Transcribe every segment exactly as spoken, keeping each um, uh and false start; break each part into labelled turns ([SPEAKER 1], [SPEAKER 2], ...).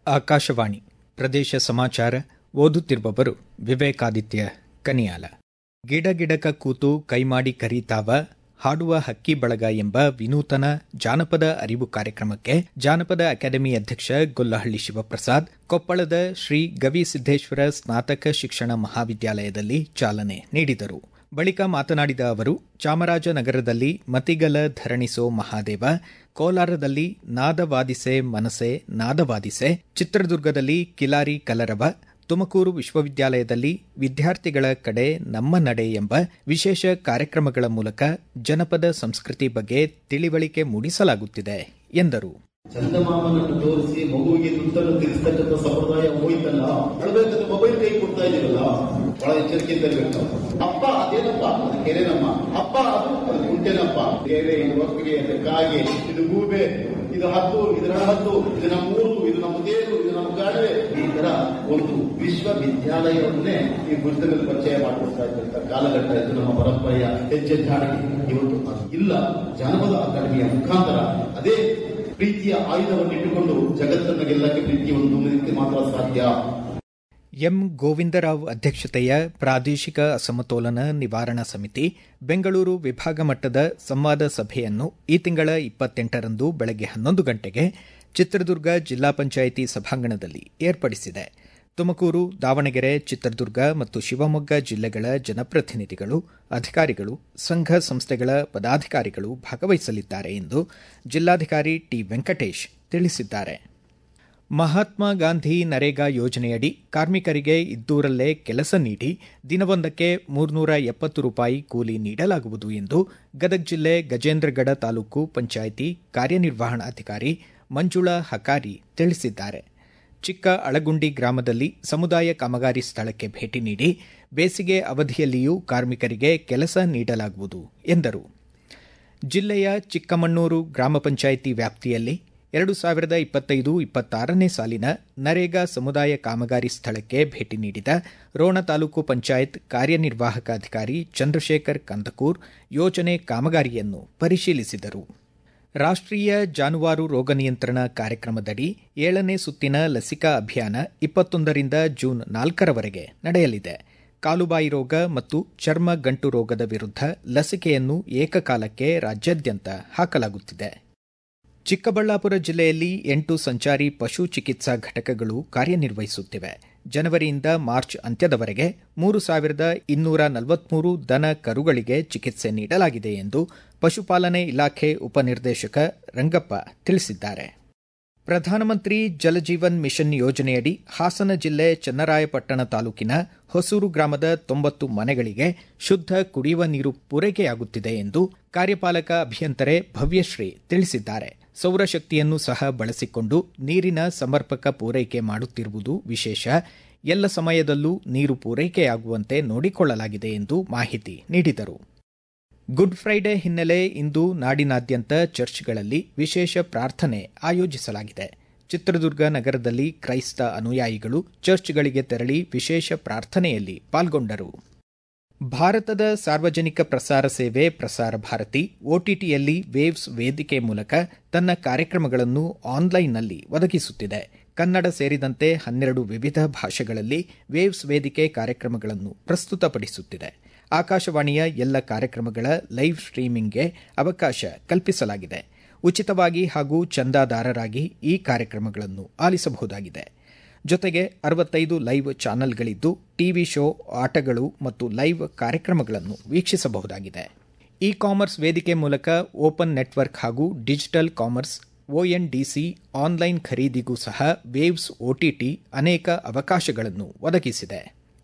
[SPEAKER 1] ಆಕಾಶವಾಣಿ ಪ್ರದೇಶ ಸಮಾಚಾರ ಓದುತ್ತಿರುವವರು ವಿವೇಕಾದಿತ್ಯ ಕನಿಯಾಲ. ಗಿಡಗಿಡಕ ಕೂತು ಕೈಮಾಡಿ ಕರೀತಾವ ಹಾಡುವ ಹಕ್ಕಿ ಬಳಗ ಎಂಬ ವಿನೂತನ ಜಾನಪದ ಅರಿವು ಕಾರ್ಯಕ್ರಮಕ್ಕೆ ಜಾನಪದ ಅಕಾಡೆಮಿ ಅಧ್ಯಕ್ಷ ಗೊಲ್ಲಹಳ್ಳಿ ಶಿವಪ್ರಸಾದ್ ಕೊಪ್ಪಳದ ಶ್ರೀ ಗವಿಸಿದ್ದೇಶ್ವರ ಸ್ನಾತಕ ಶಿಕ್ಷಣ ಮಹಾವಿದ್ಯಾಲಯದಲ್ಲಿ ಚಾಲನೆ ನೀಡಿದರು. ಬಳಿಕ ಮಾತನಾಡಿದ ಅವರು, ಚಾಮರಾಜನಗರದಲ್ಲಿ ಮತಿಗಲ ಧರಣಿಸೋ ಮಹಾದೇವ, ಕೋಲಾರದಲ್ಲಿ ನಾದವಾದಿಸೆ ಮನಸೆ ನಾದವಾದಿಸೆ, ಚಿತ್ರದುರ್ಗದಲ್ಲಿ ಕಿಲಾರಿ ಕಲರವ, ತುಮಕೂರು ವಿಶ್ವವಿದ್ಯಾಲಯದಲ್ಲಿ ವಿದ್ಯಾರ್ಥಿಗಳ ಕಡೆ ನಮ್ಮ ನಡೆ ಎಂಬ ವಿಶೇಷ ಕಾರ್ಯಕ್ರಮಗಳ ಮೂಲಕ ಜನಪದ ಸಂಸ್ಕೃತಿ ಬಗ್ಗೆ ತಿಳಿವಳಿಕೆ ಮೂಡಿಸಲಾಗುತ್ತಿದೆ ಎಂದರು.
[SPEAKER 2] ಚಂದಮಾಮನನ್ನು ತೋರಿಸಿ ಮಗುವಿಗೆ ತುತ್ತನ್ನು ತಿನ್ನಿಸ್ತಕ್ಕಂಥ ಸಂಪ್ರದಾಯ ಹೋಯ್ತಲ್ಲ, ಅಳಬೇಕಂತ ಮೊಬೈಲ್ ಕೈ ಕೊಡ್ತಾ ಇದೀವಲ್ಲ, ಬಹಳ ಎಚ್ಚರಿಕೆಯಿಂದ ಇರಬೇಕು. ಅಪ್ಪ ಅದೇನಪ್ಪ, ಅದು ಕೆರೆನಮ್ಮ, ಅಪ್ಪ ಅದು ಅದು ಗುಂಟೆನಪ್ಪ, ಕೆರೆ ಇದು ಒಪ್ಪಿಗೆ, ಇದು ಕಾಗೆ, ಇದು ಗೂಬೆ, ಇದು ಹದ್ದು, ಇದು ಹದ್ದು, ಇದು ನಮ್ಮ ಊರು, ಇದು ನಮ್ಮ ದೇವರು, ಇದು ನಮ್ಮ ಗಾಡುವೆ. ಈ ತರ ಒಂದು ವಿಶ್ವವಿದ್ಯಾಲಯವನ್ನೇ ಈ ಪುಸ್ತಕದಲ್ಲಿ ಪರಿಚಯ ಮಾಡಿಕೊಡ್ತಾ ಇದ್ದಂತ ಕಾಲಘಟ್ಟ ಇದು. ನಮ್ಮ ಪರಂಪರೆಯ ಹೆಜ್ಜೆಜ್ಜಾಡಿಗೆ ಇವತ್ತು ಅದು ಇಲ್ಲ. ಜಾನಪದ ಅಕಾಡೆಮಿಯ ಮುಖಾಂತರ ಅದೇ ಪ್ರೀತಿಯ ಆಯುಧವನ್ನು ಇಟ್ಟುಕೊಂಡು ಜಗತ್ತನ್ನು ಗೆಲ್ಲಕ್ಕೆ ಪ್ರೀತಿ ಒಂದು ರೀತಿ ಮಾತ್ರ ಸಾಧ್ಯ.
[SPEAKER 1] ಎಂ ಗೋವಿಂದರಾವ್ ಅಧ್ಯಕ್ಷತೆಯ ಪ್ರಾದೇಶಿಕ ಅಸಮತೋಲನ ನಿವಾರಣಾ ಸಮಿತಿ ಬೆಂಗಳೂರು ವಿಭಾಗ ಮಟ್ಟದ ಸಂವಾದ ಸಭೆಯನ್ನು ಈ ತಿಂಗಳ ಇಪ್ಪತ್ತೆಂಟರಂದು ಬೆಳಗ್ಗೆ ಹನ್ನೊಂದು ಗಂಟೆಗೆ ಚಿತ್ರದುರ್ಗ ಜಿಲ್ಲಾ ಪಂಚಾಯಿತಿ ಸಭಾಂಗಣದಲ್ಲಿ ಏರ್ಪಡಿಸಿದೆ. ತುಮಕೂರು, ದಾವಣಗೆರೆ, ಚಿತ್ರದುರ್ಗ ಮತ್ತು ಶಿವಮೊಗ್ಗ ಜಿಲ್ಲೆಗಳ ಜನಪ್ರತಿನಿಧಿಗಳು, ಅಧಿಕಾರಿಗಳು, ಸಂಘ ಸಂಸ್ಥೆಗಳ ಪದಾಧಿಕಾರಿಗಳು ಭಾಗವಹಿಸಲಿದ್ದಾರೆ ಎಂದು ಜಿಲ್ಲಾಧಿಕಾರಿ ಟಿ ವೆಂಕಟೇಶ್ ತಿಳಿಸಿದ್ದಾರೆ. ಮಹಾತ್ಮ ಗಾಂಧಿ ನರೇಗಾ ಯೋಜನೆಯಡಿ ಕಾರ್ಮಿಕರಿಗೆ ಇದ್ದೂರಲ್ಲೇ ಕೆಲಸ ನೀಡಿ ದಿನವೊಂದಕ್ಕೆ ಮೂರ್ನೂರ ಎಪ್ಪತ್ತು ರೂಪಾಯಿ ಕೂಲಿ ನೀಡಲಾಗುವುದು ಎಂದು ಗದಗ ಜಿಲ್ಲೆ ಗಜೇಂದ್ರಗಡ ತಾಲೂಕು ಪಂಚಾಯಿತಿ ಕಾರ್ಯನಿರ್ವಹಣಾಧಿಕಾರಿ ಮಂಜುಳಾ ಹಕಾರಿ ತಿಳಿಸಿದ್ದಾರೆ. ಚಿಕ್ಕ ಅಳಗುಂಡಿ ಗ್ರಾಮದಲ್ಲಿ ಸಮುದಾಯ ಕಾಮಗಾರಿ ಸ್ಥಳಕ್ಕೆ ಭೇಟಿ ನೀಡಿ ಬೇಸಿಗೆ ಅವಧಿಯಲ್ಲಿಯೂ ಕಾರ್ಮಿಕರಿಗೆ ಕೆಲಸ ನೀಡಲಾಗುವುದು ಎಂದರು. ಜಿಲ್ಲೆಯ ಚಿಕ್ಕಮಣ್ಣೂರು ಗ್ರಾಮ ಪಂಚಾಯಿತಿ ವ್ಯಾಪ್ತಿಯಲ್ಲಿ ಎರಡು ಸಾವಿರದ ಇಪ್ಪತ್ತೈದು ಇಪ್ಪತ್ತಾರನೇ ಸಾಲಿನ ನರೇಗಾ ಸಮುದಾಯ ಕಾಮಗಾರಿ ಸ್ಥಳಕ್ಕೆ ಭೇಟಿ ನೀಡಿದ ರೋಣ ತಾಲೂಕು ಪಂಚಾಯತ್ ಕಾರ್ಯನಿರ್ವಾಹಕ ಅಧಿಕಾರಿ ಚಂದ್ರಶೇಖರ್ ಕಂದಕೂರ್ ಯೋಜನೆ ಕಾಮಗಾರಿಯನ್ನು ಪರಿಶೀಲಿಸಿದರು. ರಾಷ್ಟ್ರೀಯ ಜಾನುವಾರು ರೋಗ ನಿಯಂತ್ರಣ ಕಾರ್ಯಕ್ರಮದಡಿ ಏಳನೇ ಸುತ್ತಿನ ಲಸಿಕಾ ಅಭಿಯಾನ ಇಪ್ಪತ್ತೊಂದರಿಂದ ಜೂನ್ ನಾಲ್ಕರವರೆಗೆ ನಡೆಯಲಿದೆ. ಕಾಲುಬಾಯಿ ರೋಗ ಮತ್ತು ಚರ್ಮ ಗಂಟು ರೋಗದ ವಿರುದ್ಧ ಲಸಿಕೆಯನ್ನು ಏಕಕಾಲಕ್ಕೆ ರಾಜ್ಯಾದ್ಯಂತ ಹಾಕಲಾಗುತ್ತಿದೆ. ಚಿಕ್ಕಬಳ್ಳಾಪುರ ಜಿಲ್ಲೆಯಲ್ಲಿ ಎಂಟು ಸಂಚಾರಿ ಪಶು ಚಿಕಿತ್ಸಾ ಘಟಕಗಳು ಕಾರ್ಯನಿರ್ವಹಿಸುತ್ತಿವೆ. ಜನವರಿಯಿಂದ ಮಾರ್ಚ್ ಅಂತ್ಯದವರೆಗೆ ಮೂರು ಸಾವಿರದ ಇನ್ನೂರ ನಲವತ್ಮೂರು ದನ ಕರುಗಳಿಗೆ ಚಿಕಿತ್ಸೆ ನೀಡಲಾಗಿದೆ ಎಂದು ಪಶುಪಾಲನೆ ಇಲಾಖೆ ಉಪನಿರ್ದೇಶಕ ರಂಗಪ್ಪ ತಿಳಿಸಿದ್ದಾರೆ. ಪ್ರಧಾನಮಂತ್ರಿ ಜಲಜೀವನ್ ಮಿಷನ್ ಯೋಜನೆಯಡಿ ಹಾಸನ ಜಿಲ್ಲೆ ಚನ್ನರಾಯಪಟ್ಟಣ ತಾಲೂಕಿನ ಹೊಸೂರು ಗ್ರಾಮದ ತೊಂಬತ್ತು ಮನೆಗಳಿಗೆ ಶುದ್ಧ ಕುಡಿಯುವ ನೀರು ಪೂರೈಕೆಯಾಗುತ್ತಿದೆ ಎಂದು ಕಾರ್ಯಪಾಲಕ ಅಭಿಯಂತರೆ ಭವ್ಯಶ್ರೀ ತಿಳಿಸಿದ್ದಾರೆ. ಸೌರಶಕ್ತಿಯನ್ನು ಸಹ ಬಳಸಿಕೊಂಡು ನೀರಿನ ಸಮರ್ಪಕ ಪೂರೈಕೆ ಮಾಡುತ್ತಿರುವುದು ವಿಶೇಷ. ಎಲ್ಲ ಸಮಯದಲ್ಲೂ ನೀರು ಪೂರೈಕೆಯಾಗುವಂತೆ ನೋಡಿಕೊಳ್ಳಲಾಗಿದೆ ಎಂದು ಮಾಹಿತಿ ನೀಡಿದರು. ಗುಡ್ ಫ್ರೈಡೆ ಹಿನ್ನೆಲೆ ಇಂದು ನಾಡಿನಾದ್ಯಂತ ಚರ್ಚ್ಗಳಲ್ಲಿ ವಿಶೇಷ ಪ್ರಾರ್ಥನೆ ಆಯೋಜಿಸಲಾಗಿದೆ. ಚಿತ್ರದುರ್ಗ ನಗರದಲ್ಲಿ ಕ್ರೈಸ್ತ ಅನುಯಾಯಿಗಳು ಚರ್ಚ್ಗಳಿಗೆ ತೆರಳಿ ವಿಶೇಷ ಪ್ರಾರ್ಥನೆಯಲ್ಲಿ ಪಾಲ್ಗೊಂಡರು. ಭಾರತದ ಸಾರ್ವಜನಿಕ ಪ್ರಸಾರ ಸೇವೆ ಪ್ರಸಾರ ಭಾರತಿ ಒಟಿಟಿಯಲ್ಲಿ ವೇವ್ಸ್ ವೇದಿಕೆ ಮೂಲಕ ತನ್ನ ಕಾರ್ಯಕ್ರಮಗಳನ್ನು ಆನ್ಲೈನ್ನಲ್ಲಿ ಒದಗಿಸುತ್ತಿದೆ. ಕನ್ನಡ ಸೇರಿದಂತೆ ಹನ್ನೆರಡು ವಿವಿಧ ಭಾಷೆಗಳಲ್ಲಿ ವೇವ್ಸ್ ವೇದಿಕೆ ಕಾರ್ಯಕ್ರಮಗಳನ್ನು ಪ್ರಸ್ತುತಪಡಿಸುತ್ತಿದೆ. ಆಕಾಶವಾಣಿಯ ಎಲ್ಲ ಕಾರ್ಯಕ್ರಮಗಳ ಲೈವ್ ಸ್ಟ್ರೀಮಿಂಗ್ಗೆ ಅವಕಾಶ ಕಲ್ಪಿಸಲಾಗಿದೆ. ಉಚಿತವಾಗಿ ಹಾಗೂ ಚಂದಾದಾರರಾಗಿ ಈ ಕಾರ್ಯಕ್ರಮಗಳನ್ನು ಆಲಿಸಬಹುದಾಗಿದೆ. ಜೊತೆಗೆ ಅರವತ್ತೈದು ಲೈವ್ ಚಾನೆಲ್ಗಳಿದ್ದು ಟಿವಿ ಶೋ, ಆಟಗಳು ಮತ್ತು ಲೈವ್ ಕಾರ್ಯಕ್ರಮಗಳನ್ನು ವೀಕ್ಷಿಸಬಹುದಾಗಿದೆ. ಇ ಕಾಮರ್ಸ್ ವೇದಿಕೆ ಮೂಲಕ ಓಪನ್ ನೆಟ್ವರ್ಕ್ ಹಾಗೂ ಡಿಜಿಟಲ್ ಕಾಮರ್ಸ್ ಒಎನ್ಡಿಸಿ ಆನ್ಲೈನ್ ಖರೀದಿಗೂ ಸಹ ವೇವ್ಸ್ ಒಟಿಟಿ ಅನೇಕ ಅವಕಾಶಗಳನ್ನು ಒದಗಿಸಿದೆ.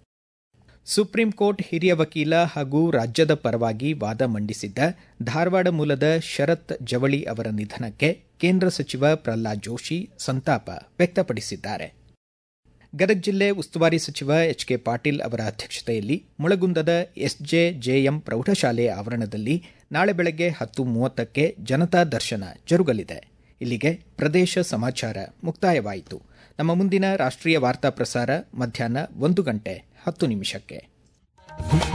[SPEAKER 1] ಸುಪ್ರೀಂ ಕೋರ್ಟ್ ಹಿರಿಯ ವಕೀಲ ಹಾಗೂ ರಾಜ್ಯದ ಪರವಾಗಿ ವಾದ ಮಂಡಿಸಿದ್ದ ಧಾರವಾಡ ಮೂಲದ ಶರತ್ ಜವಳಿ ಅವರ ನಿಧನಕ್ಕೆ ಕೇಂದ್ರ ಸಚಿವ ಪ್ರಹ್ಲಾದ್ ಜೋಶಿ ಸಂತಾಪ ವ್ಯಕ್ತಪಡಿಸಿದ್ದಾರೆ. ಗದಗ ಜಿಲ್ಲೆ ಉಸ್ತುವಾರಿ ಸಚಿವ ಎಚ್ ಕೆ ಪಾಟೀಲ್ ಅವರ ಅಧ್ಯಕ್ಷತೆಯಲ್ಲಿ ಮುಳಗುಂದದ ಎಸ್ಜೆಜೆಎಂ ಪ್ರೌಢಶಾಲೆ ಆವರಣದಲ್ಲಿ ನಾಳೆ ಬೆಳಗ್ಗೆ ಹತ್ತು ಮೂವತ್ತಕ್ಕೆ ಜನತಾ ದರ್ಶನ ಜರುಗಲಿದೆ. ಇಲ್ಲಿಗೆ ಪ್ರದೇಶ ಸಮಾಚಾರ ಮುಕ್ತಾಯವಾಯಿತು. ನಮ್ಮ ಮುಂದಿನ ರಾಷ್ಟ್ರೀಯ ವಾರ್ತಾ ಪ್ರಸಾರ ಮಧ್ಯಾಹ್ನ ಒಂದು ಗಂಟೆ ಹತ್ತು ನಿಮಿಷಕ್ಕೆ.